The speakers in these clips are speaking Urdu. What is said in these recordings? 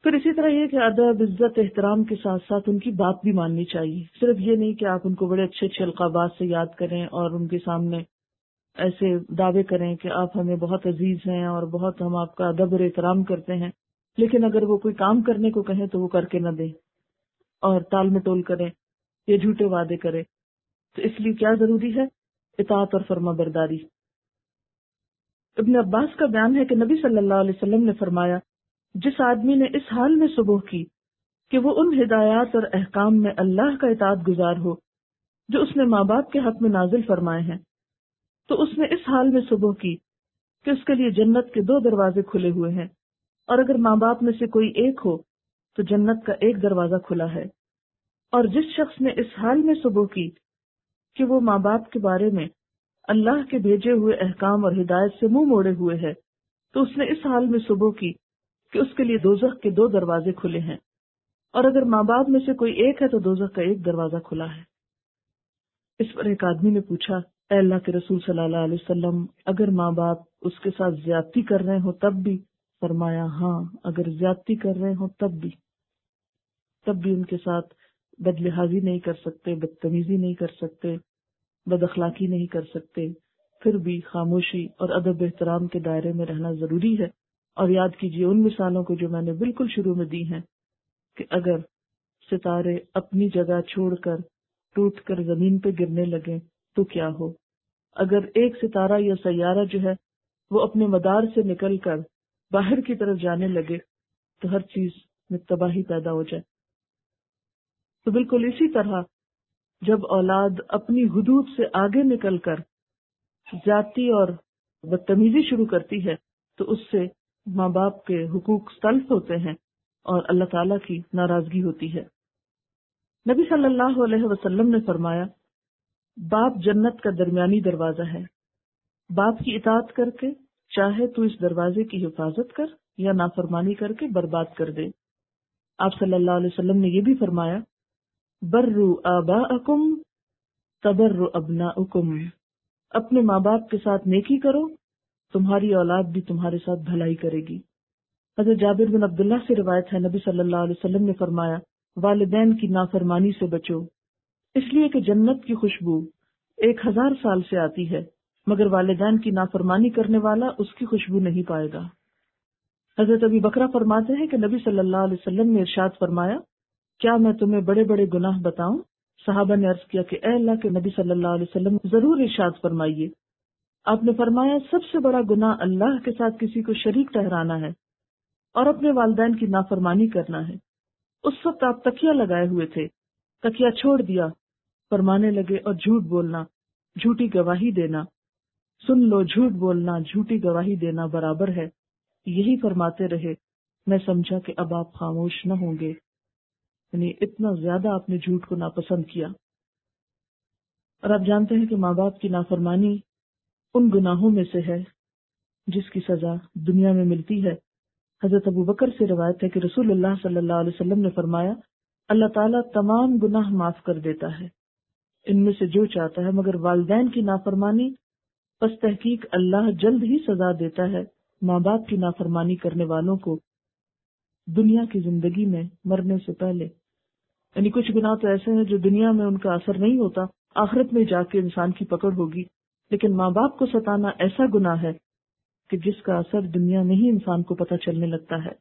پھر اسی طرح یہ کہ ادب، عزت، احترام کے ساتھ ساتھ ان کی بات بھی ماننی چاہیے. صرف یہ نہیں کہ آپ ان کو بڑے اچھے اچھے القابات سے یاد کریں اور ان کے سامنے ایسے دعوے کریں کہ آپ ہمیں بہت عزیز ہیں اور بہت ہم آپ کا ادب اور احترام کرتے ہیں، لیکن اگر وہ کوئی کام کرنے کو کہیں تو وہ کر کے نہ دیں اور ٹال مٹول کریں یا جھوٹے وعدے کریں. تو اس لیے کیا ضروری ہے؟ اطاعت اور فرما برداری. ابن عباس کا بیان ہے کہ نبی صلی اللہ علیہ وسلم نے فرمایا، جس آدمی نے اس حال میں صبح کی کہ وہ ان ہدایات اور احکام میں اللہ کا اطاعت گزار ہو جو اس نے ماں باپ کے حق میں نازل فرمائے ہیں، تو اس نے اس حال میں صبح کی کہ اس کے لیے جنت کے 2 دروازے کھلے ہوئے ہیں، اور اگر ماں باپ میں سے کوئی ایک ہو تو جنت کا 1 دروازہ کھلا ہے. اور جس شخص نے اس حال میں صبح کی کہ وہ ماں باپ کے بارے میں اللہ کے بھیجے ہوئے احکام اور ہدایت سے منہ موڑے ہوئے ہے، تو اس نے اس حال میں صبح کی کہ اس کے لیے دوزخ کے 2 دروازے کھلے ہیں، اور اگر ماں باپ میں سے کوئی ایک ہے تو دوزخ کا 1 دروازہ کھلا ہے. اس پر ایک آدمی نے پوچھا، اے اللہ کے رسول صلی اللہ علیہ وسلم، اگر ماں باپ اس کے ساتھ زیادتی کر رہے ہوں تب بھی؟ فرمایا، ہاں، اگر زیادتی کر رہے ہوں تب بھی ان کے ساتھ بد لحاظی نہیں کر سکتے، بدتمیزی نہیں کر سکتے، بد اخلاقی نہیں کر سکتے، پھر بھی خاموشی اور ادب احترام کے دائرے میں رہنا ضروری ہے. اور یاد کیجیے ان مثالوں کو جو میں نے بالکل شروع میں دی ہیں کہ اگر ستارے اپنی جگہ چھوڑ کر ٹوٹ کر زمین پہ گرنے لگیں تو کیا ہو؟ اگر ایک ستارہ یا سیارہ جو ہے وہ اپنے مدار سے نکل کر باہر کی طرف جانے لگے تو ہر چیز میں تباہی پیدا ہو جائے. تو بالکل اسی طرح جب اولاد اپنی حدود سے آگے نکل کر زیادتی اور بدتمیزی شروع کرتی ہے تو اس سے ماں باپ کے حقوق تلف ہوتے ہیں اور اللہ تعالیٰ کی ناراضگی ہوتی ہے. نبی صلی اللہ علیہ وسلم نے فرمایا، باپ جنت کا درمیانی دروازہ ہے. باپ کی اطاعت کر کے چاہے تو اس دروازے کی حفاظت کر یا نافرمانی کر کے برباد کر دے. آپ صلی اللہ علیہ وسلم نے یہ بھی فرمایا، بروا آباءکم تبر ابناؤکم، اپنے ماں باپ کے ساتھ نیکی کرو، تمہاری اولاد بھی تمہارے ساتھ بھلائی کرے گی. حضرت جابر بن عبداللہ سے روایت ہے، نبی صلی اللہ علیہ وسلم نے فرمایا، والدین کی نافرمانی سے بچو، اس لیے کہ جنت کی خوشبو 1000 سال سے آتی ہے، مگر والدین کی نافرمانی کرنے والا اس کی خوشبو نہیں پائے گا. حضرت ابی بکرہ فرماتے ہیں کہ نبی صلی اللہ علیہ وسلم نے ارشاد فرمایا، کیا میں تمہیں بڑے بڑے گناہ بتاؤں؟ صحابہ نے عرض کیا کہ اے اللہ کے نبی صلی اللہ علیہ وسلم، ضرور ارشاد فرمائیے. آپ نے فرمایا، سب سے بڑا گناہ اللہ کے ساتھ کسی کو شریک ٹھہرانا ہے اور اپنے والدین کی نافرمانی کرنا ہے. اس وقت آپ تکیہ لگائے ہوئے تھے، تکیہ چھوڑ دیا، فرمانے لگے، اور جھوٹ بولنا، جھوٹی گواہی دینا، سن لو، جھوٹ بولنا، جھوٹی گواہی دینا برابر ہے. یہی فرماتے رہے، میں سمجھا کہ اب آپ خاموش نہ ہوں گے. یعنی اتنا زیادہ آپ نے جھوٹ کو ناپسند کیا. اور آپ جانتے ہیں کہ ماں باپ کی نافرمانی ان گناہوں میں سے ہے جس کی سزا دنیا میں ملتی ہے. حضرت ابو بکر سے روایت ہے کہ رسول اللہ صلی اللہ علیہ وسلم نے فرمایا، اللہ تعالیٰ تمام گناہ معاف کر دیتا ہے ان میں سے جو چاہتا ہے، مگر والدین کی نافرمانی، پس تحقیق اللہ جلد ہی سزا دیتا ہے ماں باپ کی نافرمانی کرنے والوں کو دنیا کی زندگی میں مرنے سے پہلے. یعنی کچھ گناہ تو ایسے ہیں جو دنیا میں ان کا اثر نہیں ہوتا، آخرت میں جا کے انسان کی پکڑ ہوگی، لیکن ماں باپ کو ستانا ایسا گناہ ہے کہ جس کا اثر دنیا میں ہی انسان کو پتہ چلنے لگتا ہے.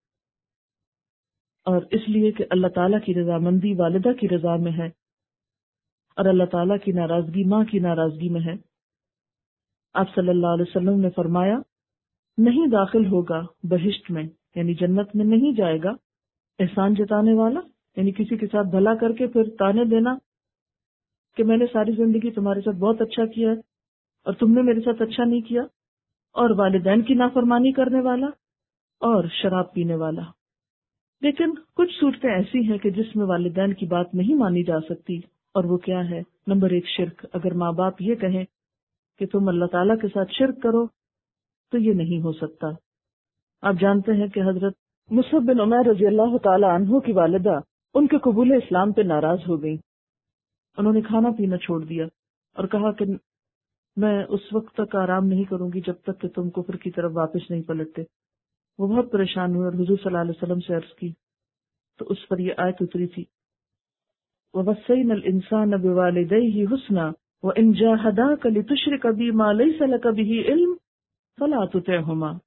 اور اس لیے کہ اللہ تعالیٰ کی رضامندی والدہ کی رضا میں ہے اور اللہ تعالیٰ کی ناراضگی ماں کی ناراضگی میں ہے. آپ صلی اللہ علیہ وسلم نے فرمایا، نہیں داخل ہوگا بہشت میں، یعنی جنت میں نہیں جائے گا احسان جتانے والا، یعنی کسی کے ساتھ بھلا کر کے پھر تانے دینا کہ میں نے ساری زندگی تمہارے ساتھ بہت اچھا کیا ہے اور تم نے میرے ساتھ اچھا نہیں کیا، اور والدین کی نافرمانی کرنے والا اور شراب پینے والا. لیکن کچھ صورتیں ایسی ہیں کہ جس میں والدین کی بات نہیں مانی جا سکتی، اور وہ کیا ہے؟ نمبر 1، شرک. اگر ماں باپ یہ کہیں کہ تم اللہ تعالیٰ کے ساتھ شرک کرو تو یہ نہیں ہو سکتا. آپ جانتے ہیں کہ حضرت مصعب بن عمیر رضی اللہ تعالی عنہ کی والدہ ان کے قبول اسلام پہ ناراض ہو گئی. انہوں نے کھانا پینا چھوڑ دیا اور کہا کہ میں اس وقت تک آرام نہیں کروں گی جب تک کہ تم کفر کی طرف واپس نہیں پلٹتے. وہ بہت پریشان ہوئے اور حضور صلی اللہ علیہ وسلم سے عرض کی تو اس پر یہ آیت اتری تھی وَوَصَّيْنَا الْإِنسَانَ بِوَالِدَيْهِ حُسْنًا وَإِنْ جَاهَدَاكَ لِتُشْرِكَ بِي مَا لَيْسَ لَكَ بِهِ عِلْمٌ فَلَا تُطِعْهُمَا۔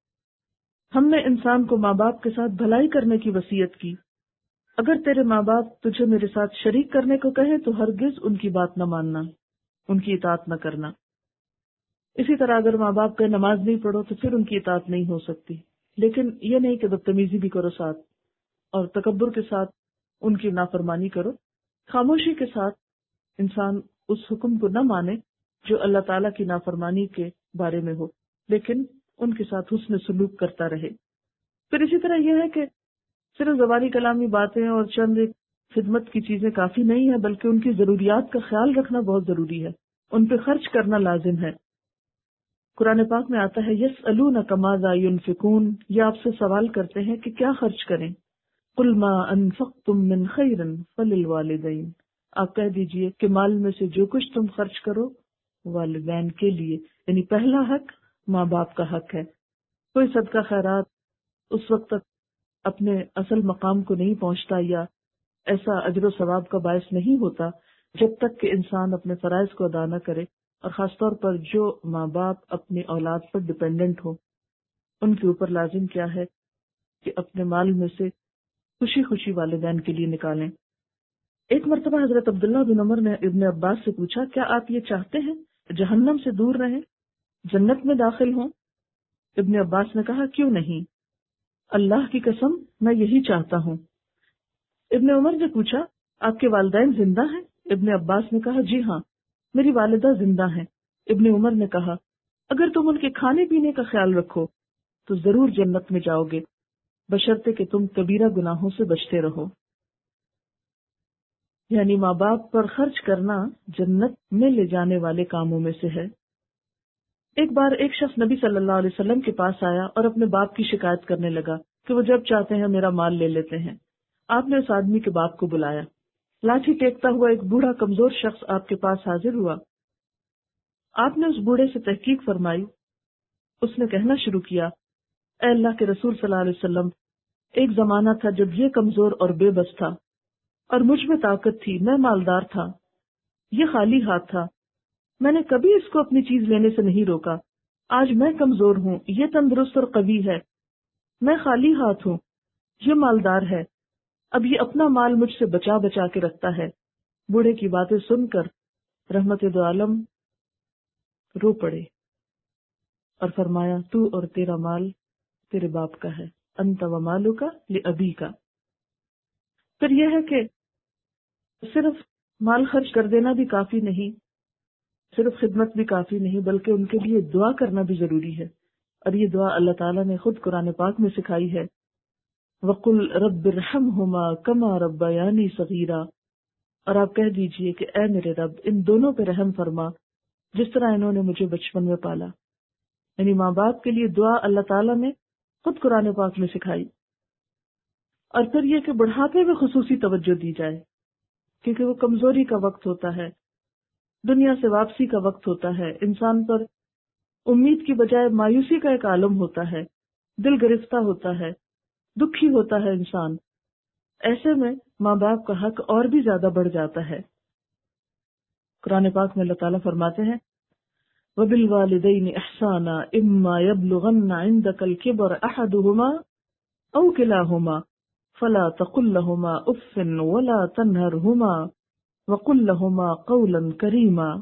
ہم نے انسان کو ماں باپ کے ساتھ بھلائی کرنے کی وصیت کی، اگر تیرے ماں باپ تجھے میرے ساتھ شریک کرنے کو کہے تو ہرگز ان کی بات نہ ماننا، ان کی اطاعت نہ کرنا۔ اسی طرح اگر ماں باپ کا نماز نہیں پڑھو تو پھر ان کی اطاعت نہیں ہو سکتی، لیکن یہ نہیں کہ بدتمیزی بھی کرو ساتھ اور تکبر کے ساتھ ان کی نافرمانی کرو۔ خاموشی کے ساتھ انسان اس حکم کو نہ مانے جو اللہ تعالیٰ کی نافرمانی کے بارے میں ہو، لیکن ان کے ساتھ حسن سلوک کرتا رہے۔ پھر اسی طرح یہ ہے کہ صرف زبانی کلامی باتیں اور چند ایک خدمت کی چیزیں کافی نہیں ہے، بلکہ ان کی ضروریات کا خیال رکھنا بہت ضروری ہے، ان پہ خرچ کرنا لازم ہے۔ قرآن پاک میں آتا ہے یسألونک ماذا ينفقون، یہ آپ سے سوال کرتے ہیں کہ کیا خرچ کریں، قل ما انفقتم من خیر فللوالدین، آپ کہہ دیجئے کہ مال میں سے جو کچھ تم خرچ کرو والدین کے لیے، یعنی پہلا حق ماں باپ کا حق ہے۔ کوئی صدقہ خیرات اس وقت تک اپنے اصل مقام کو نہیں پہنچتا یا ایسا اجر و ثواب کا باعث نہیں ہوتا جب تک کہ انسان اپنے فرائض کو ادا نہ کرے، اور خاص طور پر جو ماں باپ اپنی اولاد پر ڈپینڈنٹ ہو، ان کے اوپر لازم کیا ہے کہ اپنے مال میں سے خوشی خوشی والدین کے لیے نکالیں۔ ایک مرتبہ حضرت عبداللہ بن عمر نے ابن عباس سے پوچھا کیا آپ یہ چاہتے ہیں جہنم سے دور رہیں، جنت میں داخل ہوں؟ ابن عباس نے کہا کیوں نہیں، اللہ کی قسم میں یہی چاہتا ہوں۔ ابن عمر نے پوچھا آپ کے والدین زندہ ہیں؟ ابن عباس نے کہا جی ہاں، میری والدہ زندہ ہیں۔ ابن عمر نے کہا اگر تم ان کے کھانے پینے کا خیال رکھو تو ضرور جنت میں جاؤ گے، بشرطے کہ تم کبیرہ گناہوں سے بچتے رہو۔ یعنی ماں باپ پر خرچ کرنا جنت میں لے جانے والے کاموں میں سے ہے۔ ایک بار ایک شخص نبی صلی اللہ علیہ وسلم کے پاس آیا اور اپنے باپ کی شکایت کرنے لگا کہ وہ جب چاہتے ہیں میرا مال لے لیتے ہیں۔ آپ نے اس آدمی کے باپ کو بلایا، لاٹھی ٹیکتا ہوا ایک بوڑھا کمزور شخص آپ کے پاس حاضر ہوا۔ آپ نے اس بوڑھے سے تحقیق فرمائی۔ اس نے کہنا شروع کیا اے اللہ کے رسول صلی اللہ علیہ وسلم، ایک زمانہ تھا جب یہ کمزور اور بے بس تھا اور مجھ میں طاقت تھی، میں مالدار تھا، یہ خالی ہاتھ تھا، میں نے کبھی اس کو اپنی چیز لینے سے نہیں روکا۔ آج میں کمزور ہوں، یہ تندرست اور قوی ہے، میں خالی ہاتھ ہوں، یہ مالدار ہے، اب یہ اپنا مال مجھ سے بچا بچا کے رکھتا ہے۔ بوڑھے کی باتیں سن کر رحمت دو عالم رو پڑے اور فرمایا تو اور تیرا مال تیرے باپ کا ہے، انت و مالک لابی کا۔ پھر یہ ہے کہ صرف مال خرچ کر دینا بھی کافی نہیں، صرف خدمت بھی کافی نہیں، بلکہ ان کے لیے دعا کرنا بھی ضروری ہے، اور یہ دعا اللہ تعالیٰ نے خود قرآن پاک میں سکھائی ہے وَقُلْ رَبِّ ارْحَمْهُمَا كَمَا رَبَّيَانِي صَغِيرًا، اور آپ کہہ دیجئے کہ اے میرے رب ان دونوں پہ رحم فرما جس طرح انہوں نے مجھے بچپن میں پالا۔ یعنی ماں باپ کے لیے دعا اللہ تعالیٰ نے خود قرآن پاک میں سکھائی۔ اور پھر یہ کہ بڑھاپے میں خصوصی توجہ دی جائے، کیونکہ وہ کمزوری کا وقت ہوتا ہے، دنیا سے واپسی کا وقت ہوتا ہے، انسان پر امید کی بجائے مایوسی کا ایک عالم ہوتا ہے، دل گرفتہ ہوتا ہے، دکھی ہوتا ہے انسان۔ ایسے میں ماں باپ کا حق اور بھی زیادہ بڑھ جاتا ہے۔ قرآن پاک میں اللہ تعالیٰ فرماتے ہیں وَبِالْوَالِدَيْنِ إِحْسَانًا إِمَّا يَبْلُغَنَّ عِندَكَ الْكِبَرَ أَحَدُهُمَا أَوْ كِلَاهُمَا فَلَا تَقُل لَّهُمَا أُفٍّ وَلَا تَنْهَرْهُمَا وَقُل لَّهُمَا قَوْلًا كَرِيمًا،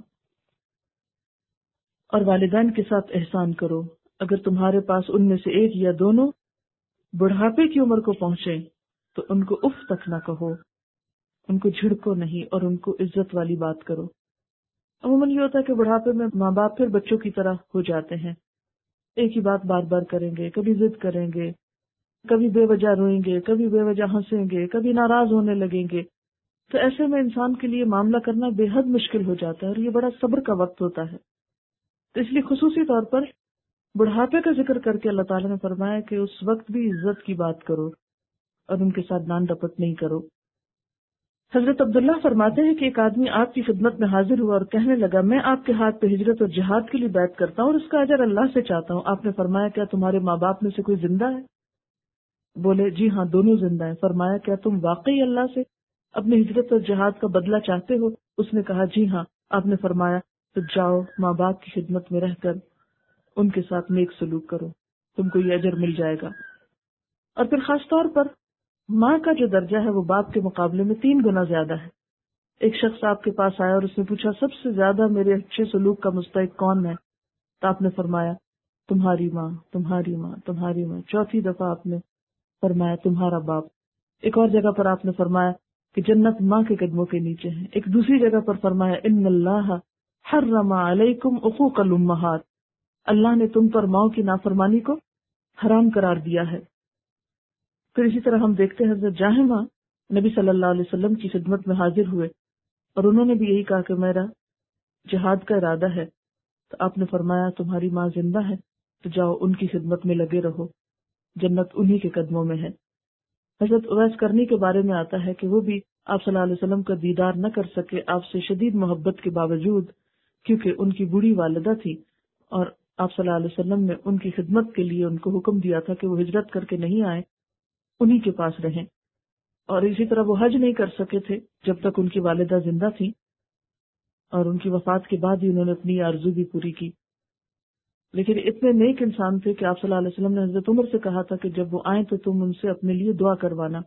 اور والدین کے ساتھ احسان کرو، اگر تمہارے پاس ان میں سے ایک یا دونوں بڑھاپے کی عمر کو پہنچے تو ان کو اف تک نہ کہو، ان کو جھڑکو نہیں اور ان کو عزت والی بات کرو۔ عموماً یہ ہوتا ہے کہ بڑھاپے میں ماں باپ پھر بچوں کی طرح ہو جاتے ہیں، ایک ہی بات بار بار کریں گے، کبھی ضد کریں گے، کبھی بے وجہ روئیں گے، کبھی بے وجہ ہنسیں گے، کبھی ناراض ہونے لگیں گے۔ تو ایسے میں انسان کے لیے معاملہ کرنا بے حد مشکل ہو جاتا ہے، اور یہ بڑا صبر کا وقت ہوتا ہے۔ تو اس لیے خصوصی طور پر بڑھاپے کا ذکر کر کے اللہ تعالیٰ نے فرمایا کہ اس وقت بھی عزت کی بات کرو اور ان کے ساتھ نان ڈپٹ نہیں کرو۔ حضرت عبداللہ فرماتے ہیں کہ ایک آدمی آپ کی خدمت میں حاضر ہوا اور کہنے لگا میں آپ کے ہاتھ پہ ہجرت اور جہاد کے لیے بیعت کرتا ہوں اور اس کا اجر اللہ سے چاہتا ہوں. آپ نے فرمایا کیا تمہارے ماں باپ میں سے کوئی زندہ ہے؟ بولے جی ہاں دونوں زندہ ہیں. فرمایا کیا تم واقعی اللہ سے اپنی ہجرت اور جہاد کا بدلہ چاہتے ہو؟ اس نے کہا جی ہاں. آپ نے فرمایا تو جاؤ ماں باپ کی خدمت میں رہ کر ان کے ساتھ نیک سلوک کرو، تم کو یہ اجر مل جائے گا. اور پھر خاص طور پر ماں کا جو درجہ ہے وہ باپ کے مقابلے میں 3 گنا زیادہ ہے. ایک شخص آپ کے پاس آیا اور اس نے پوچھا سب سے زیادہ میرے اچھے سلوک کا مستحق کون ہے؟ تو آپ نے فرمایا تمہاری ماں، تمہاری ماں، تمہاری ماں. 4تھی دفعہ آپ نے فرمایا تمہارا باپ. ایک اور جگہ پر آپ نے فرمایا کہ جنت ماں کے قدموں کے نیچے ہے. ایک دوسری جگہ پر فرمایا ان اللہ حرم علیکم عقوق الامہات، اللہ نے تم پر ماؤں کی نافرمانی کو حرام قرار دیا ہے. پھر اسی طرح ہم دیکھتے ہیں حضرت جاہمہ نبی صلی اللہ علیہ وسلم کی خدمت میں حاضر ہوئے اور انہوں نے بھی یہی کہا کہ میرا جہاد کا ارادہ ہے. تو آپ نے فرمایا تمہاری ماں زندہ ہے تو جاؤ ان کی خدمت میں لگے رہو، جنت انہی کے قدموں میں ہے. حضرت اویس کرنی کے بارے میں آتا ہے کہ وہ بھی آپ صلی اللہ علیہ وسلم کا دیدار نہ کر سکے آپ سے شدید محبت کے باوجود، کیونکہ ان کی بوڑھی والدہ تھی اور آپ صلی اللہ علیہ وسلم نے ان کی خدمت کے لیے ان کو حکم دیا تھا کہ وہ ہجرت کر کے نہیں آئے، انہی کے پاس رہیں. اور اسی طرح وہ حج نہیں کر سکے تھے جب تک ان کی والدہ زندہ تھی، اور ان کی وفات کے بعد ہی انہوں نے اپنی آرزو بھی پوری کی. لیکن اتنے نیک انسان تھے کہ آپ صلی اللہ علیہ وسلم نے حضرت عمر سے کہا تھا کہ جب وہ آئیں تو تم ان سے اپنے لیے دعا کروانا.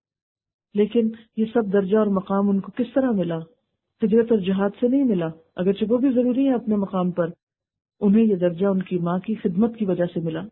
لیکن یہ سب درجہ اور مقام ان کو کس طرح ملا؟ ہجرت اور جہاد سے نہیں ملا، اگرچہ وہ بھی ضروری ہے اپنے مقام پر. انہیں یہ درجہ ان کی ماں کی خدمت کی وجہ سے ملا.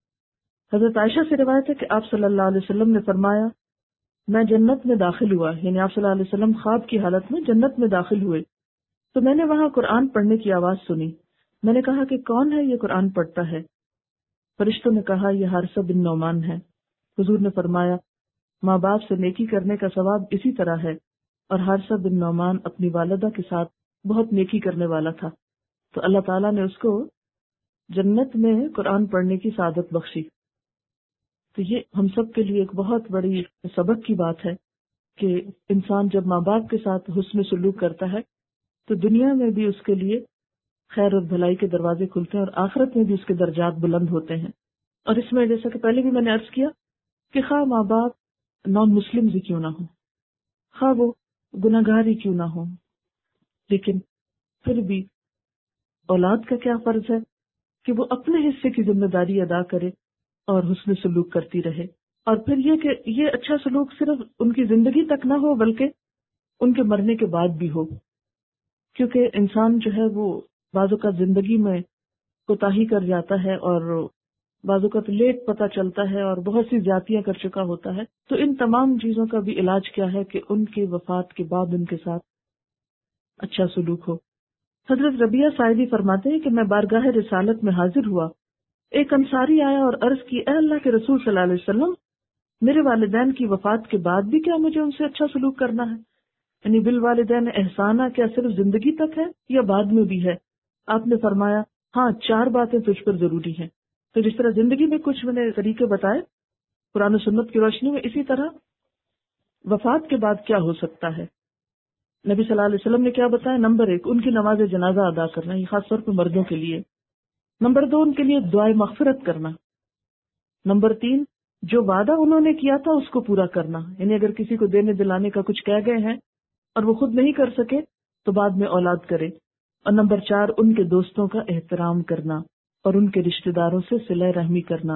حضرت عائشہ سے روایت ہے کہ آپ صلی اللہ علیہ وسلم نے فرمایا میں جنت میں داخل ہوا، یعنی آپ صلی اللہ علیہ وسلم خواب کی حالت میں جنت میں داخل ہوئے تو میں نے وہاں قرآن پڑھنے کی آواز سنی. میں نے کہا کہ کون ہے یہ قرآن پڑھتا ہے؟ فرشتوں نے کہا یہ حارثہ بن نعمان ہے. حضور نے فرمایا ماں باپ سے نیکی کرنے کا ثواب اسی طرح ہے، اور حارثہ بن نعمان اپنی والدہ کے ساتھ بہت نیکی کرنے والا تھا تو اللہ تعالیٰ نے اس کو جنت میں قرآن پڑھنے کی سعادت بخشی. تو یہ ہم سب کے لیے ایک بہت بڑی سبق کی بات ہے کہ انسان جب ماں باپ کے ساتھ حسن سلوک کرتا ہے تو دنیا میں بھی اس کے لیے خیر اور بھلائی کے دروازے کھلتے ہیں اور آخرت میں بھی اس کے درجات بلند ہوتے ہیں. اور اس میں جیسا کہ پہلے بھی میں نے عرض کیا کہ خواہ ماں باپ نان مسلم ہی کیوں نہ ہو، خواہ وہ گناہ گار ہی کیوں نہ ہو، لیکن پھر بھی اولاد کا کیا فرض ہے کہ وہ اپنے حصے کی ذمہ داری ادا کرے اور حسن سلوک کرتی رہے. اور پھر یہ کہ یہ اچھا سلوک صرف ان کی زندگی تک نہ ہو بلکہ ان کے مرنے کے بعد بھی ہو، کیونکہ انسان جو ہے وہ بعض اوقات زندگی میں کوتاہی کر جاتا ہے اور بعض اوقات لیٹ پتہ چلتا ہے اور بہت سی زیادتیاں کر چکا ہوتا ہے. تو ان تمام چیزوں کا بھی علاج کیا ہے کہ ان کے وفات کے بعد ان کے ساتھ اچھا سلوک ہو. حضرت ربیہ سعیدی فرماتے ہیں کہ میں بارگاہ رسالت میں حاضر ہوا، ایک انصاری آیا اور عرض کی اے اللہ کے رسول صلی اللہ علیہ وسلم میرے والدین کی وفات کے بعد بھی کیا مجھے ان سے اچھا سلوک کرنا ہے؟ یعنی بالوالدین احسانہ کیا صرف زندگی تک ہے یا بعد میں بھی ہے؟ آپ نے فرمایا ہاں 4 باتیں تجھ پر ضروری ہیں. تو جس طرح زندگی میں کچھ میں نے طریقے بتائے قرآن و سنت کی روشنی میں، اسی طرح وفات کے بعد کیا ہو سکتا ہے. نبی صلی اللہ علیہ وسلم نے کیا بتایا؟ نمبر 1 ان کی نماز جنازہ ادا کرنا، یہ خاص طور پہ مردوں کے لیے. نمبر 2 ان کے لیے دعائے مغفرت کرنا. نمبر 3 جو وعدہ انہوں نے کیا تھا اس کو پورا کرنا، یعنی اگر کسی کو دینے دلانے کا کچھ کہہ گئے ہیں اور وہ خود نہیں کر سکے تو بعد میں اولاد کرے. اور نمبر 4 ان کے دوستوں کا احترام کرنا اور ان کے رشتہ داروں سے صلہ رحمی کرنا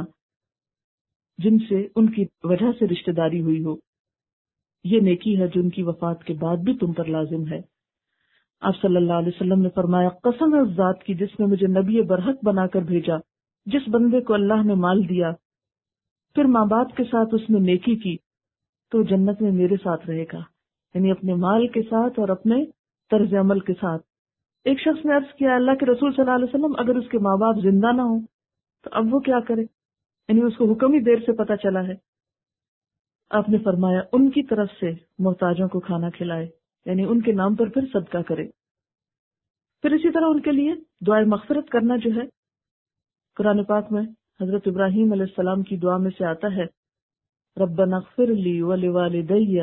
جن سے ان کی وجہ سے رشتہ داری ہوئی ہو. یہ نیکی ہے جو ان کی وفات کے بعد بھی تم پر لازم ہے. آپ صلی اللہ علیہ وسلم نے فرمایا قسم ہے اس ذات کی جس نے مجھے نبی برحق بنا کر بھیجا، جس بندے کو اللہ نے مال دیا پھر ماں باپ کے ساتھ اس نے نیکی کی تو جنت میں میرے ساتھ رہے گا، یعنی اپنے مال کے ساتھ اور اپنے طرز عمل کے ساتھ. ایک شخص نے عرض کیا اللہ کے رسول صلی اللہ علیہ وسلم اگر اس کے ماں باپ زندہ نہ ہوں تو اب وہ کیا کرے؟ یعنی اس کو حکم ہی دیر سے پتہ چلا ہے. آپ نے فرمایا ان کی طرف سے محتاجوں کو کھانا کھلائے، یعنی ان کے نام پر پھر صدقہ کرے. پھر اسی طرح ان کے لیے دعائے مغفرت کرنا جو ہے قرآن پاک میں حضرت ابراہیم علیہ السلام کی دعا میں سے آتا ہے ربنا اغفر لی ولوالدی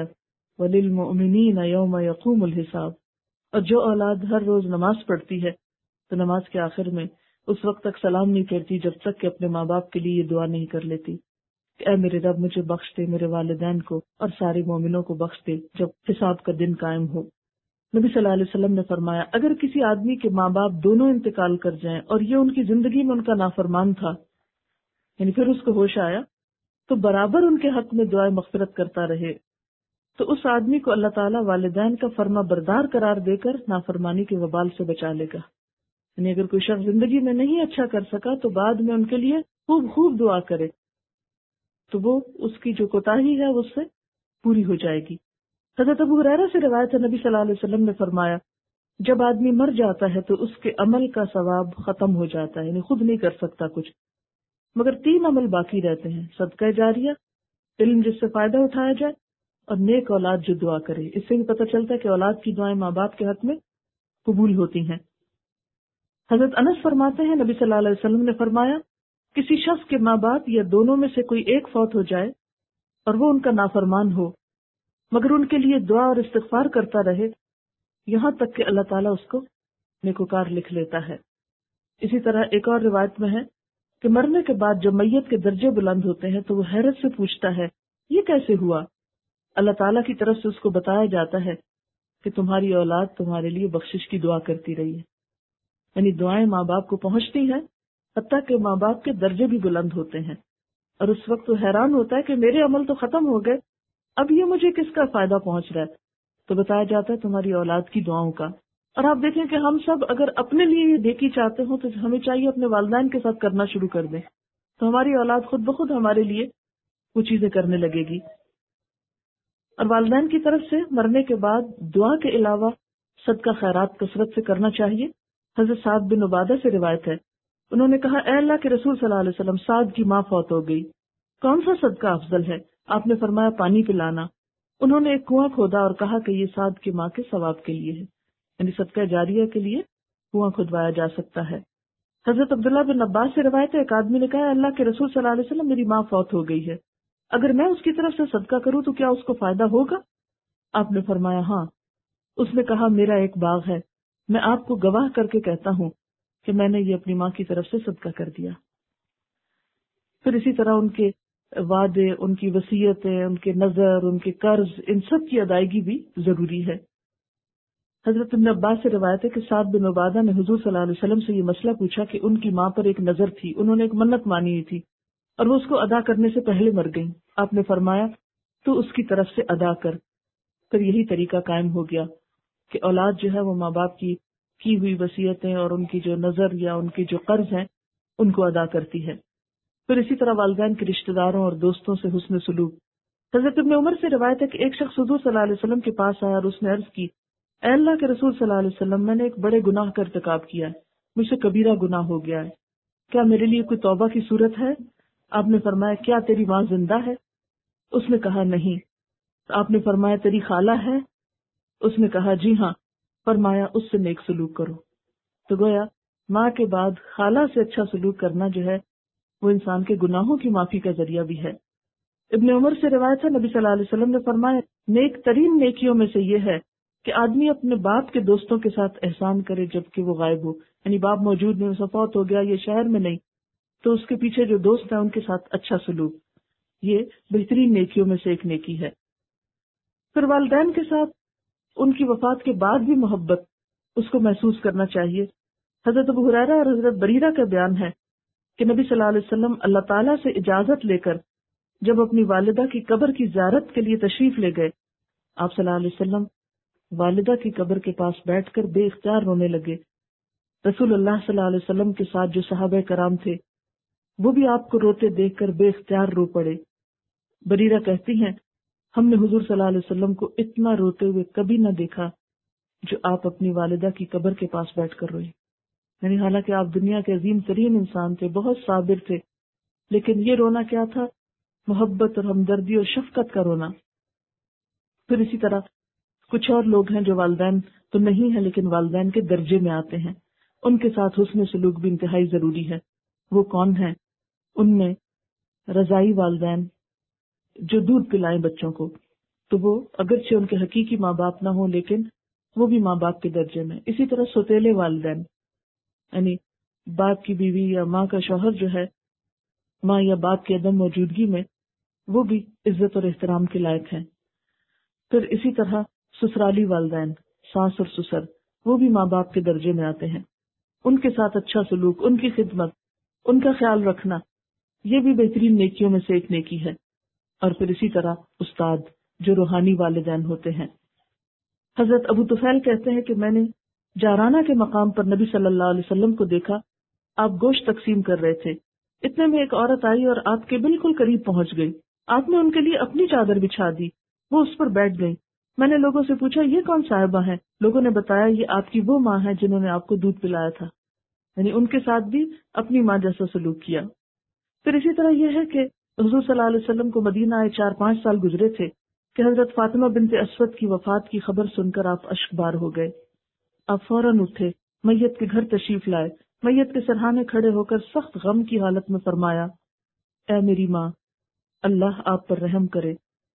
وَلِلْمُؤْمِنِينَ يَوْمَ يَقُومُ الْحِسَابُ، اور جو اولاد ہر روز نماز پڑھتی ہے تو نماز کے آخر میں اس وقت تک سلام نہیں کرتی جب تک کہ اپنے ماں باپ کے لیے یہ دعا نہیں کر لیتی کہ اے میرے رب مجھے بخش دے، میرے والدین کو اور سارے مومنوں کو بخش دے جب حساب کا دن قائم ہو۔ نبی صلی اللہ علیہ وسلم نے فرمایا اگر کسی آدمی کے ماں باپ دونوں انتقال کر جائیں اور یہ ان کی زندگی میں ان کا نافرمان تھا، یعنی پھر اس کو ہوش آیا، تو برابر ان کے حق میں دعائیں مغفرت کرتا رہے، تو اس آدمی کو اللہ تعالیٰ والدین کا فرما بردار قرار دے کر نافرمانی کے وبال سے بچا لے گا۔ یعنی اگر کوئی شخص زندگی میں نہیں اچھا کر سکا تو بعد میں ان کے لیے خوب خوب دعا کرے تو وہ اس کی جو کوتاہی ہے اس سے پوری ہو جائے گی۔ حضرت ابو ہریرہ سے روایت ہے نبی صلی اللہ علیہ وسلم نے فرمایا جب آدمی مر جاتا ہے تو اس کے عمل کا ثواب ختم ہو جاتا ہے، یعنی خود نہیں کر سکتا کچھ، مگر 3 عمل باقی رہتے ہیں، صدقہ جاریہ، علم جس سے فائدہ اٹھایا جائے، اور نیک اولاد جو دعا کرے۔ اس سے بھی پتہ چلتا ہے کہ اولاد کی دعائیں ماں باپ کے حق میں قبول ہوتی ہیں۔ حضرت انس فرماتے ہیں نبی صلی اللہ علیہ وسلم نے فرمایا کسی شخص کے ماں باپ یا دونوں میں سے کوئی ایک فوت ہو جائے اور وہ ان کا نافرمان ہو مگر ان کے لیے دعا اور استغفار کرتا رہے یہاں تک کہ اللہ تعالیٰ اس کو نیکوکار لکھ لیتا ہے۔ اسی طرح ایک اور روایت میں ہے کہ مرنے کے بعد جب میت کے درجے بلند ہوتے ہیں تو وہ حیرت سے پوچھتا ہے یہ کیسے ہوا؟ اللہ تعالیٰ کی طرف سے اس کو بتایا جاتا ہے کہ تمہاری اولاد تمہارے لیے بخشش کی دعا کرتی رہی ہے، یعنی دعائیں ماں باپ کو پہنچتی ہیں حتیٰ کہ ماں باپ کے درجے بھی بلند ہوتے ہیں، اور اس وقت وہ حیران ہوتا ہے کہ میرے عمل تو ختم ہو گئے، اب یہ مجھے کس کا فائدہ پہنچ رہا ہے؟ تو بتایا جاتا ہے تمہاری اولاد کی دعاؤں کا۔ اور آپ دیکھیں کہ ہم سب اگر اپنے لیے یہ نیکی چاہتے ہوں تو ہمیں چاہیے اپنے والدین کے ساتھ کرنا شروع کر دیں، تو ہماری اولاد خود بخود ہمارے لیے وہ چیزیں کرنے لگے گی۔ اور والدین کی طرف سے مرنے کے بعد دعا کے علاوہ صدقہ خیرات کثرت سے کرنا چاہیے۔ حضرت سعد بن عبادہ سے روایت ہے، انہوں نے کہا اے اللہ کے رسول صلی اللہ علیہ وسلم، سعد کی ماں فوت ہو گئی، کون سا صدقہ افضل ہے؟ آپ نے فرمایا پانی پلانا۔ انہوں نے ایک کنواں کھودا اور کہا کہ یہ سعد کی ماں کے ثواب کے لیے ہے، یعنی صدقہ جاریہ کے لیے کنواں کھدوایا جا سکتا ہے۔ حضرت عبداللہ بن عباس سے روایت ہے ایک آدمی نے کہا اللہ کے رسول صلی اللہ علیہ وسلم، میری ماں فوت ہو گئی ہے، اگر میں اس کی طرف سے صدقہ کروں تو کیا اس کو فائدہ ہوگا؟ آپ نے فرمایا ہاں۔ اس نے کہا میرا ایک باغ ہے، میں آپ کو گواہ کر کے کہتا ہوں کہ میں نے یہ اپنی ماں کی طرف سے صدقہ کر دیا۔ پھر اسی طرح ان کے وعدے، ان کی وصیتیں، ان کے نظر، ان کے قرض، ان سب کی ادائیگی بھی ضروری ہے۔ حضرت ابن عباس سے روایت ہے کہ سعد بن عبادہ نے حضور صلی اللہ علیہ وسلم سے یہ مسئلہ پوچھا کہ ان کی ماں پر ایک نظر تھی، انہوں نے ایک منت مانی ہوئی تھی اور وہ اس کو ادا کرنے سے پہلے مر گئیں۔ آپ نے فرمایا تو اس کی طرف سے ادا کر۔ پھر یہی طریقہ قائم ہو گیا کہ اولاد جو ہے وہ ماں باپ کی ہوئی وصیتیں اور ان کی جو نظر یا ان کی جو قرض ہیں ان کو ادا کرتی ہے۔ پھر اسی طرح والدین کے رشتہ داروں اور دوستوں سے حسن سلوک۔ حضرت ابن عمر سے روایت ہے کہ ایک شخص حضور صلی اللہ علیہ وسلم کے پاس آیا اور اس نے عرض کی اے اللہ کے رسول صلی اللہ علیہ وسلم، میں نے ایک بڑے گناہ کا ارتکاب کیا ہے، مجھ سے کبیرہ گناہ ہو گیا ہے، کیا میرے لیے کوئی توبہ کی صورت ہے؟ آپ نے فرمایا کیا تیری ماں زندہ ہے؟ اس نے کہا نہیں۔ آپ نے فرمایا تیری خالہ ہے؟ اس نے کہا جی ہاں۔ فرمایا اس سے نیک سلوک کرو۔ تو گویا ماں کے بعد خالہ سے اچھا سلوک کرنا جو ہے وہ انسان کے گناہوں کی معافی کا ذریعہ بھی ہے۔ ابن عمر سے روایت ہے نبی صلی اللہ علیہ وسلم نے فرمایا نیک ترین نیکیوں میں سے یہ ہے کہ آدمی اپنے باپ کے دوستوں کے ساتھ احسان کرے جبکہ وہ غائب ہو، یعنی باپ موجود نہیں، اسے فوت ہو گیا، یہ شہر میں نہیں، تو اس کے پیچھے جو دوست ہیں ان کے ساتھ اچھا سلوک، یہ بہترین نیکیوں میں سے ایک نیکی ہے۔ پھر والدین کے ساتھ ان کی وفات کے بعد بھی محبت اس کو محسوس کرنا چاہیے۔ حضرت ابو ہریرہ اور حضرت بریرہ کا بیان ہے کہ نبی صلی اللہ علیہ وسلم اللہ تعالیٰ سے اجازت لے کر جب اپنی والدہ کی قبر کی زیارت کے لیے تشریف لے گئے، آپ صلی اللہ علیہ وسلم والدہ کی قبر کے پاس بیٹھ کر بے اختیار رونے لگے۔ رسول اللہ صلی اللہ علیہ وسلم کے ساتھ جو صحابہ کرام تھے وہ بھی آپ کو روتے دیکھ کر بے اختیار رو پڑے۔ بریرہ کہتی ہیں ہم نے حضور صلی اللہ علیہ وسلم کو اتنا روتے ہوئے کبھی نہ دیکھا جو آپ اپنی والدہ کی قبر کے پاس بیٹھ کر روئے، یعنی حالانکہ آپ دنیا کے عظیم ترین انسان تھے، بہت صابر تھے، لیکن یہ رونا کیا تھا؟ محبت اور ہمدردی اور شفقت کا رونا۔ پھر اسی طرح کچھ اور لوگ ہیں جو والدین تو نہیں ہیں لیکن والدین کے درجے میں آتے ہیں، ان کے ساتھ حسن سلوک بھی انتہائی ضروری ہے۔ وہ کون ہیں؟ ان میں رضائی والدین جو دودھ پلائیں بچوں کو، تو وہ اگرچہ ان کے حقیقی ماں باپ نہ ہوں لیکن وہ بھی ماں باپ کے درجے میں. اسی طرح سوتیلے والدین، یعنی باپ کی بیوی یا ماں کا شوہر جو ہے ماں یا باپ کی عدم موجودگی میں، وہ بھی عزت اور احترام کے لائق ہیں. پھر اسی طرح سسرالی والدین، ساس اور سسر، وہ بھی ماں باپ کے درجے میں آتے ہیں. ان کے ساتھ اچھا سلوک، ان کی خدمت، ان کا خیال رکھنا، یہ بھی بہترین نیکیوں میں سے ایک نیکی ہے. اور پھر اسی طرح استاد جو روحانی والدین ہوتے ہیں. حضرت ابو طفیل کہتے ہیں کہ میں نے جارانہ کے مقام پر نبی صلی اللہ علیہ وسلم کو دیکھا، آپ گوشت تقسیم کر رہے تھے. اتنے میں ایک عورت آئی اور آپ کے بالکل قریب پہنچ گئی. آپ نے ان کے لیے اپنی چادر بچھا دی، وہ اس پر بیٹھ گئی. میں نے لوگوں سے پوچھا یہ کون صاحبہ ہے؟ لوگوں نے بتایا یہ آپ کی وہ ماں ہے جنہوں نے آپ کو دودھ پلایا تھا. یعنی ان کے ساتھ بھی اپنی ماں جیسا سلوک کیا. پھر اسی طرح یہ ہے کہ حضور صلی اللہ علیہ وسلم کو مدینہ آئے 4-5 سال گزرے تھے کہ حضرت فاطمہ بنت اسود کی وفات کی خبر سن کر آپ اشکبار ہو گئے. آپ فوراً اٹھے، میت کے گھر تشریف لائے، میت کے سرہانے کھڑے ہو کر سخت غم کی حالت میں فرمایا، اے میری ماں، اللہ آپ پر رحم کرے.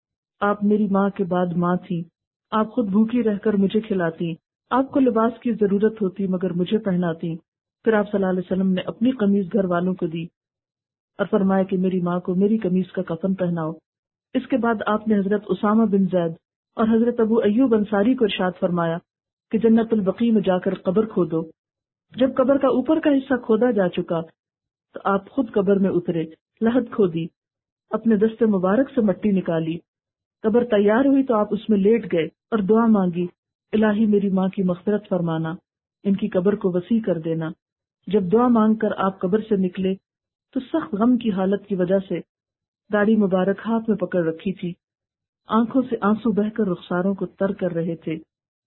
آپ میری ماں کے بعد ماں تھی. آپ خود بھوکی رہ کر مجھے کھلاتی، آپ کو لباس کی ضرورت ہوتی مگر مجھے پہناتی. پھر آپ صلی اللہ علیہ وسلم نے اپنی قمیض گھر والوں کو دی اور فرمایا کہ میری ماں کو میری قمیض کا کفن پہناؤ. اس کے بعد آپ نے حضرت اسامہ بن زید اور حضرت ابو ایوب انصاری کو ارشاد فرمایا کہ جنت البقیع میں جا کر قبر کھودو. جب قبر کا اوپر کا حصہ کھودا جا چکا تو آپ خود قبر میں اترے، لحد کھودی، اپنے دست مبارک سے مٹی نکالی. قبر تیار ہوئی تو آپ اس میں لیٹ گئے اور دعا مانگی، الہی میری ماں کی مغفرت فرمانا، ان کی قبر کو وسیع کر دینا. جب دعا مانگ کر آپ قبر سے نکلے تو سخت غم کی حالت کی وجہ سے داڑھی مبارک ہاتھ میں پکڑ رکھی تھی، آنکھوں سے آنسو بہ کر رخساروں کو تر کر رہے تھے.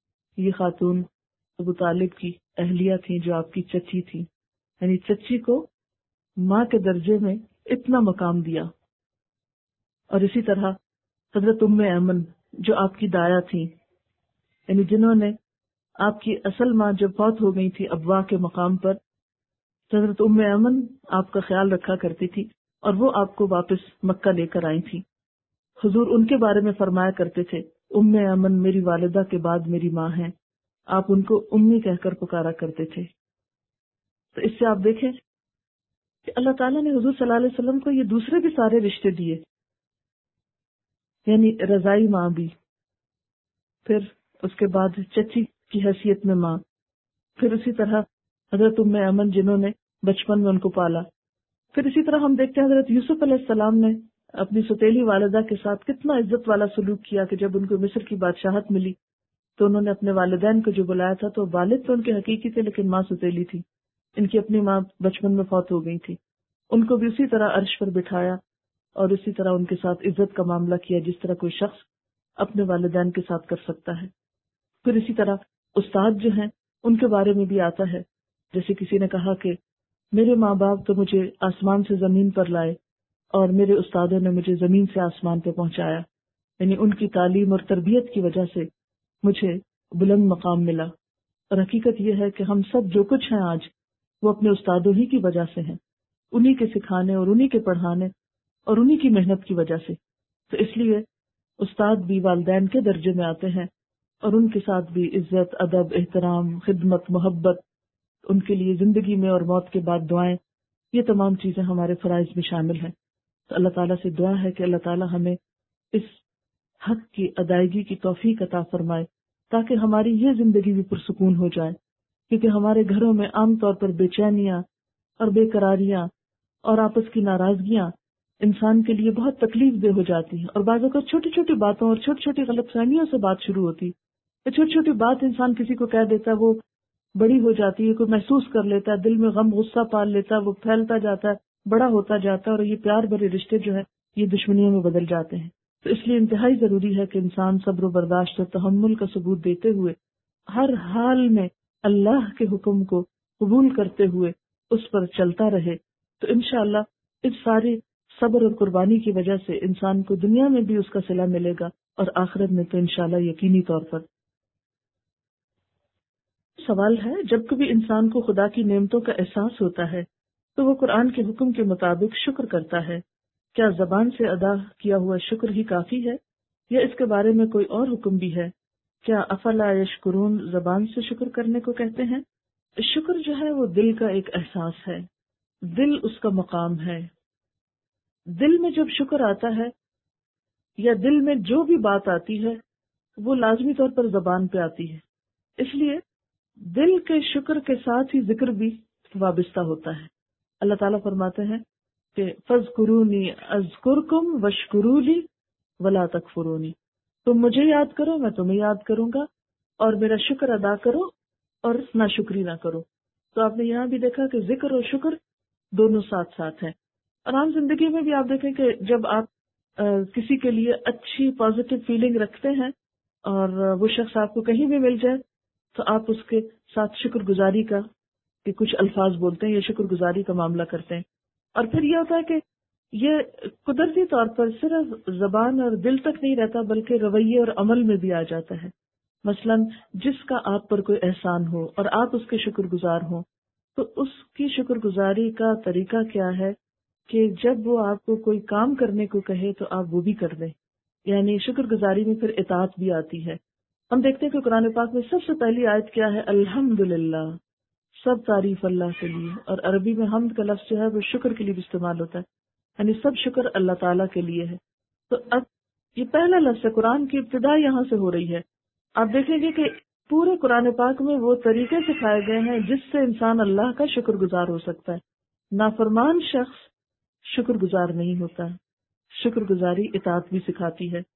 یہ خاتون ابو طالب کی اہلیہ تھی جو آپ کی چچی تھی، یعنی چچی کو ماں کے درجے میں اتنا مقام دیا. اور اسی طرح حضرت ام ایمن جو آپ کی دایا تھی، یعنی جنہوں نے آپ کی اصل ماں جب فوت ہو گئی تھی ابوا کے مقام پر، حضرت ام ایمن آپ کا خیال رکھا کرتی تھی اور وہ آپ کو واپس مکہ لے کر آئی تھی. حضور ان کے بارے میں فرمایا کرتے تھے، ام ایمن میری والدہ کے بعد میری ماں ہیں. آپ ان کو امی کہہ کر پکارا کرتے تھے. تو اس سے آپ دیکھیں کہ اللہ تعالیٰ نے حضور صلی اللہ علیہ وسلم کو یہ دوسرے بھی سارے رشتے دیے، یعنی رضائی ماں بھی، پھر اس کے بعد چچی کی حیثیت میں ماں، پھر اسی طرح حضرت ام ایمن جنہوں نے بچپن میں ان کو پالا. پھر اسی طرح ہم دیکھتے ہیں حضرت یوسف علیہ السلام نے اپنی ستیلی والدہ کے ساتھ کتنا عزت والا سلوک کیا کہ جب ان کو مصر کی بادشاہت ملی تو انہوں نے اپنے والدین کو جو بلایا تھا تو والد تو ان کے حقیقی تھے لیکن ماں ستیلی تھی. ان کی اپنی ماں بچپن میں فوت ہو گئی تھی. ان کو بھی اسی طرح عرش پر بٹھایا اور اسی طرح ان کے ساتھ عزت کا معاملہ کیا جس طرح کوئی شخص اپنے والدین کے ساتھ کر سکتا ہے. پھر اسی طرح استاد جو ہیں ان کے بارے میں بھی آتا ہے، جیسے کسی نے کہا کہ میرے ماں باپ تو مجھے آسمان سے زمین پر لائے اور میرے استادوں نے مجھے زمین سے آسمان پہ پہنچایا، یعنی ان کی تعلیم اور تربیت کی وجہ سے مجھے بلند مقام ملا. اور حقیقت یہ ہے کہ ہم سب جو کچھ ہیں آج وہ اپنے استادوں ہی کی وجہ سے ہیں، انہی کے سکھانے اور انہی کے پڑھانے اور انہی کی محنت کی وجہ سے. تو اس لیے استاد بھی والدین کے درجے میں آتے ہیں اور ان کے ساتھ بھی عزت، ادب، احترام، خدمت، محبت، ان کے لیے زندگی میں اور موت کے بعد دعائیں، یہ تمام چیزیں ہمارے فرائض میں شامل ہیں. تو اللہ تعالیٰ سے دعا ہے کہ اللہ تعالیٰ ہمیں اس حق کی ادائیگی کی توفیق عطا فرمائے تاکہ ہماری یہ زندگی بھی پرسکون ہو جائے، کیونکہ ہمارے گھروں میں عام طور پر بے چینیاں اور بے قراریاں اور آپس کی ناراضگیاں انسان کے لیے بہت تکلیف دہ ہو جاتی ہیں، اور بعض اوقات چھوٹی چھوٹی باتوں اور چھوٹی چھوٹی غلط فہمیوں سے بات شروع ہوتی ہے. چھوٹی چھوٹی بات انسان کسی کو کہہ دیتا ہے، وہ بڑی ہو جاتی ہے، کوئی محسوس کر لیتا ہے، دل میں غم غصہ پال لیتا ہے، وہ پھیلتا جاتا ہے، بڑا ہوتا جاتا ہے اور یہ پیار بھرے رشتے جو ہیں یہ دشمنیوں میں بدل جاتے ہیں. تو اس لیے انتہائی ضروری ہے کہ انسان صبر و برداشت اور تحمل کا ثبوت دیتے ہوئے ہر حال میں اللہ کے حکم کو قبول کرتے ہوئے اس پر چلتا رہے. تو انشاءاللہ اس ساری صبر اور قربانی کی وجہ سے انسان کو دنیا میں بھی اس کا صلہ ملے گا اور آخرت میں تو انشاءاللہ یقینی طور پر. سوال ہے، جب کبھی انسان کو خدا کی نعمتوں کا احساس ہوتا ہے تو وہ قرآن کے حکم کے مطابق شکر کرتا ہے، کیا زبان سے ادا کیا ہوا شکر ہی کافی ہے یا اس کے بارے میں کوئی اور حکم بھی ہے؟ کیا افلا یشکرون زبان سے شکر کرنے کو کہتے ہیں؟ شکر جو ہے وہ دل کا ایک احساس ہے، دل اس کا مقام ہے. دل میں جب شکر آتا ہے یا دل میں جو بھی بات آتی ہے وہ لازمی طور پر زبان پہ آتی ہے. اس لیے دل کے شکر کے ساتھ ہی ذکر بھی وابستہ ہوتا ہے. اللہ تعالیٰ فرماتے ہیں کہ فَاذْكُرُونِي أَذْكُرْكُمْ وَاشْكُرُوا لِي وَلَا تَكْفُرُونِي، تم مجھے یاد کرو میں تمہیں یاد کروں گا، اور میرا شکر ادا کرو اور ناشکری نہ کرو. تو آپ نے یہاں بھی دیکھا کہ ذکر اور شکر دونوں ساتھ ساتھ ہیں. اور عام زندگی میں بھی آپ دیکھیں کہ جب آپ کسی کے لیے اچھی پازیٹیو فیلنگ رکھتے ہیں اور وہ شخص آپ کو کہیں بھی مل جائے تو آپ اس کے ساتھ شکر گزاری کا کہ کچھ الفاظ بولتے ہیں یا شکر گزاری کا معاملہ کرتے ہیں. اور پھر یہ ہوتا ہے کہ یہ قدرتی طور پر صرف زبان اور دل تک نہیں رہتا بلکہ رویے اور عمل میں بھی آ جاتا ہے. مثلا جس کا آپ پر کوئی احسان ہو اور آپ اس کے شکر گزار ہوں تو اس کی شکر گزاری کا طریقہ کیا ہے کہ جب وہ آپ کو کوئی کام کرنے کو کہے تو آپ وہ بھی کر دیں. یعنی شکر گزاری میں پھر اطاعت بھی آتی ہے. ہم دیکھتے ہیں کہ قرآن پاک میں سب سے پہلی آیت کیا ہے؟ الحمدللہ، سب تعریف اللہ کے لیے. اور عربی میں حمد کا لفظ جو ہے وہ شکر کے لیے بھی استعمال ہوتا ہے، یعنی سب شکر اللہ تعالیٰ کے لیے ہے. تو اب یہ پہلا لفظ ہے، قرآن کی ابتدا یہاں سے ہو رہی ہے. آپ دیکھیں گے کہ پورے قرآن پاک میں وہ طریقے سکھائے گئے ہیں جس سے انسان اللہ کا شکر گزار ہو سکتا ہے. نافرمان شخص شکر گزار نہیں ہوتا. شکر گزاری اطاعت بھی سکھاتی ہے.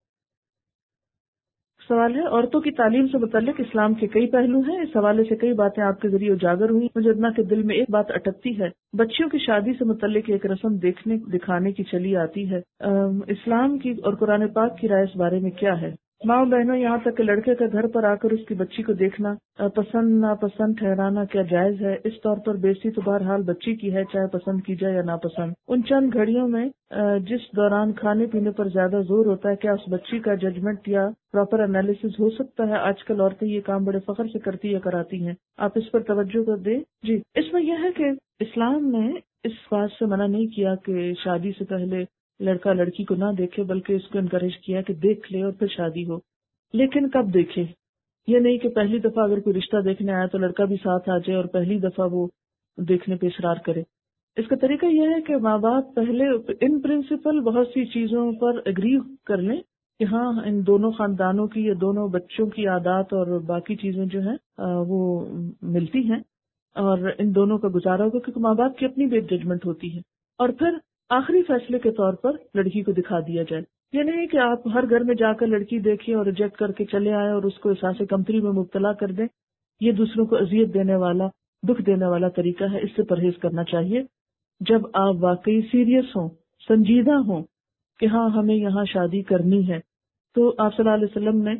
سوال ہے عورتوں کی تعلیم سے متعلق اسلام کے کئی پہلو ہیں، اس حوالے سے کئی باتیں آپ کے ذریعے اجاگر ہوئی. مجھے اتنا کہ دل میں ایک بات اٹکتی ہے، بچیوں کی شادی سے متعلق ایک رسم دکھانے کی چلی آتی ہے. اسلام کی اور قرآن پاک کی رائے اس بارے میں کیا ہے؟ ماں بہنوں یہاں تک کہ لڑکے کا گھر پر آ کر اس کی بچی کو دیکھنا پسند ناپسند ٹھہرانا کیا جائز ہے؟ اس طور پر بیزتی تو بہرحال بچی کی ہے، چاہے پسند کی جائے یا ناپسند. ان چند گھڑیوں میں جس دوران کھانے پینے پر زیادہ زور ہوتا ہے، کیا اس بچی کا ججمنٹ یا پراپر انالیسس ہو سکتا ہے؟ آج کل عورتیں یہ کام بڑے فخر سے کرتی یا کراتی ہیں، آپ اس پر توجہ کر دیں. جی، اس میں یہ ہے کہ اسلام نے اس بات سے منع نہیں کیا کہ شادی سے پہلے لڑکا لڑکی کو نہ دیکھے، بلکہ اس کو انکریج کیا کہ دیکھ لے اور پھر شادی ہو. لیکن کب دیکھے؟ یہ نہیں کہ پہلی دفعہ اگر کوئی رشتہ دیکھنے آیا تو لڑکا بھی ساتھ آ جائے اور پہلی دفعہ وہ دیکھنے پہ اصرار کرے. اس کا طریقہ یہ ہے کہ ماں باپ پہلے ان پرنسپل بہت سی چیزوں پر اگری کر لیں کہ ہاں ان دونوں خاندانوں کی یا دونوں بچوں کی عادات اور باقی چیزیں جو ہیں وہ ملتی ہیں اور ان دونوں کا گزارا ہوگا، کیونکہ ماں باپ کی اپنی بھی ایک ججمنٹ ہوتی ہے. اور پھر آخری فیصلے کے طور پر لڑکی کو دکھا دیا جائے. یہ نہیں کہ آپ ہر گھر میں جا کر لڑکی دیکھیں اور ریجیکٹ کر کے چلے آئے اور اس کو احساس کمتری میں مبتلا کر دیں. یہ دوسروں کو اذیت دینے والا، دکھ دینے والا طریقہ ہے، اس سے پرہیز کرنا چاہیے. جب آپ واقعی سیریس ہوں، سنجیدہ ہوں کہ ہاں ہمیں یہاں شادی کرنی ہے، تو آپ صلی اللہ علیہ وسلم نے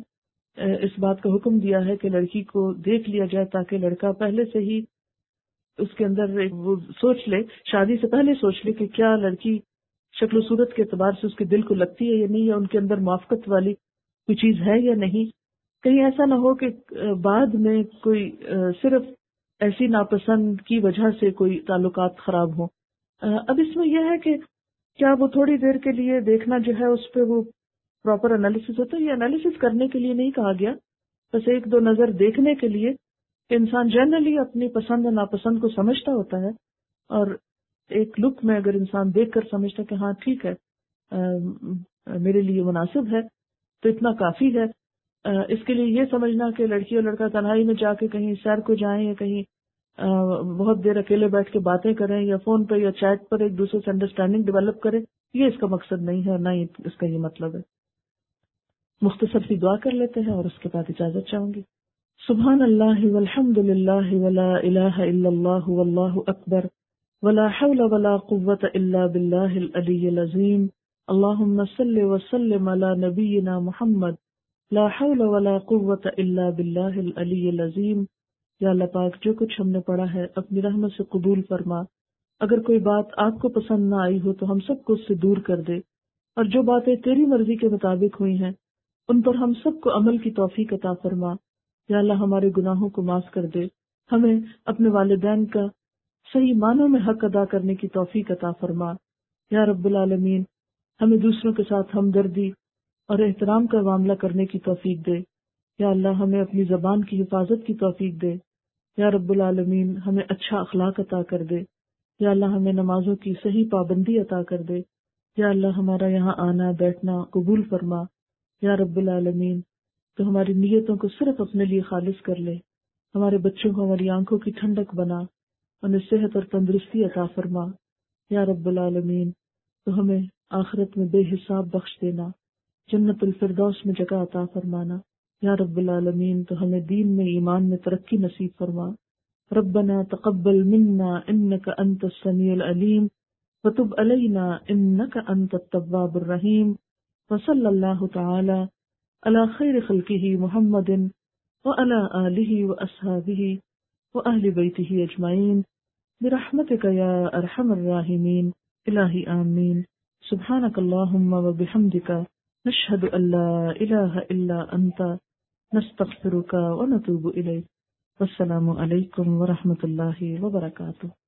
اس بات کا حکم دیا ہے کہ لڑکی کو دیکھ لیا جائے تاکہ لڑکا پہلے سے ہی اس کے اندر وہ سوچ لے، شادی سے پہلے سوچ لے کہ کیا لڑکی شکل و صورت کے اعتبار سے اس کے دل کو لگتی ہے یا نہیں، یا ان کے اندر موافقت والی کوئی چیز ہے یا نہیں. کہیں ایسا نہ ہو کہ بعد میں کوئی صرف ایسی ناپسند کی وجہ سے کوئی تعلقات خراب ہوں. اب اس میں یہ ہے کہ کیا وہ تھوڑی دیر کے لیے دیکھنا جو ہے اس پہ وہ پراپر انالیسس ہوتا ہے. یہ انالیسس کرنے کے لیے نہیں کہا گیا، بس ایک دو نظر دیکھنے کے لیے کہ انسان جنرلی اپنی پسند اور ناپسند کو سمجھتا ہوتا ہے، اور ایک لک میں اگر انسان دیکھ کر سمجھتا کہ ہاں ٹھیک ہے میرے لیے مناسب ہے تو اتنا کافی ہے. اس کے لیے یہ سمجھنا کہ لڑکی اور لڑکا تنہائی میں جا کے کہیں سیر کو جائیں یا کہیں بہت دیر اکیلے بیٹھ کے باتیں کریں یا فون پہ یا چیٹ پر ایک دوسرے سے انڈرسٹینڈنگ ڈیولپ کرے، یہ اس کا مقصد نہیں ہے اور نہ ہی اس کا یہ مطلب ہے. مختصر سی دعا کر لیتے ہیں اور اس کے بعد اجازت چاہوں گی. سبحان اللہ والحمد للہ ولا الہ الا اللہ واللہ اکبر ولا حول ولا قوة الا باللہ العلی العظیم. اللہم صل وسلم علی نبینا محمد لا حول ولا قوة الا باللہ العلی العظیم. یا اللہ پاک جو کچھ ہم نے پڑھا ہے اپنی رحمت سے قبول فرما. اگر کوئی بات آپ کو پسند نہ آئی ہو تو ہم سب کو اس سے دور کر دے، اور جو باتیں تیری مرضی کے مطابق ہوئی ہیں ان پر ہم سب کو عمل کی توفیق عطا فرما. یا اللہ ہمارے گناہوں کو معاف کر دے، ہمیں اپنے والدین کا صحیح معنوں میں حق ادا کرنے کی توفیق عطا فرما. یا رب العالمین ہمیں دوسروں کے ساتھ ہمدردی اور احترام کا معاملہ کرنے کی توفیق دے۔ یا اللہ ہمیں اپنی زبان کی حفاظت کی توفیق دے۔ یا رب العالمین ہمیں اچھا اخلاق عطا کر دے۔ یا اللہ ہمیں نمازوں کی صحیح پابندی عطا کر دے۔ یا اللہ ہمارا یہاں آنا بیٹھنا قبول فرما۔ یا رب العالمین تو ہماری نیتوں کو صرف اپنے لیے خالص کر لے۔ ہمارے بچوں کو ہماری آنکھوں کی ٹھنڈک بنا، انہیں صحت اور تندرستی عطا فرما۔ یا رب العالمین تو ہمیں آخرت میں بے حساب بخش دینا، جنت الفردوس میں جگہ عطا فرمانا۔ یا رب العالمین تو ہمیں دین میں ایمان میں ترقی نصیب فرما۔ ربنا تقبل منا انك انت السميع العليم وتب علينا انك انت التواب الرحيم وصلى الله تعالى على خير خلقه محمد وعلى آله وأصحابه وأهل بيته أجمعين برحمتك يا أرحم الراحمين إلهي آمين۔ سبحانك اللهم وبحمدك نشهد أن لا إله إلا أنت نستغفرك ونتوب إليك۔ والسلام علیکم ورحمۃ اللہ وبرکاتہ۔